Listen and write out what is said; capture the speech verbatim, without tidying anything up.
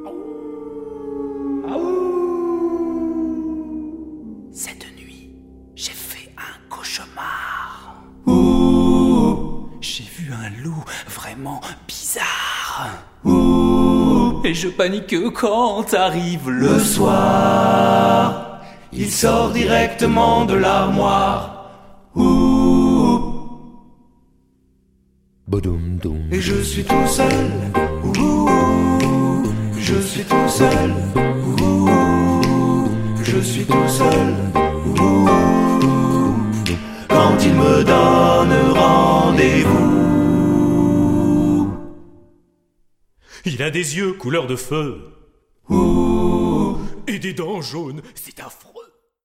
Cette nuit, j'ai fait un cauchemar. J'ai vu un loup vraiment bizarre. Et je panique quand arrive le, Le soir, il sort directement de l'armoire. Et je suis tout seul. Je suis tout seul. Je suis tout seul. Quand il me donne rendez-vous. Il a des yeux couleur de feu. Et des dents jaunes, c'est affreux.